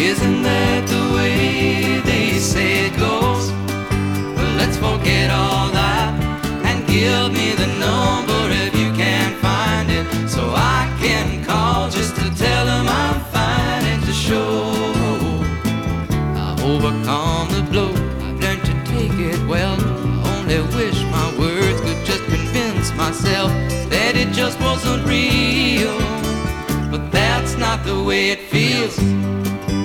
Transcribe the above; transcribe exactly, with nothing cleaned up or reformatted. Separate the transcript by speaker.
Speaker 1: Isn't that the way they say it goes? Well, let's forget all that and give me the number if you can't find it, so I can call just to tell them I'm fine and to show I've overcome the blow. I've learned to take it well. I only wish my words could just convince myself that it just wasn't real, but that's not the way it feels.